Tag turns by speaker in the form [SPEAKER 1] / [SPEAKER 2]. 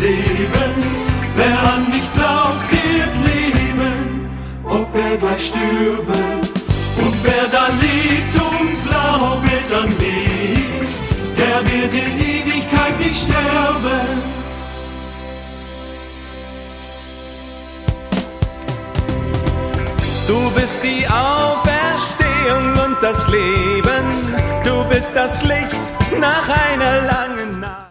[SPEAKER 1] Leben. Wer an mich glaubt, wird leben, ob er gleich stürbe. Und wer da liegt und glaubet an mich, der wird in Ewigkeit nicht sterben.
[SPEAKER 2] Du bist die Auferstehung und das Leben, du bist das Licht nach einer langen Nacht.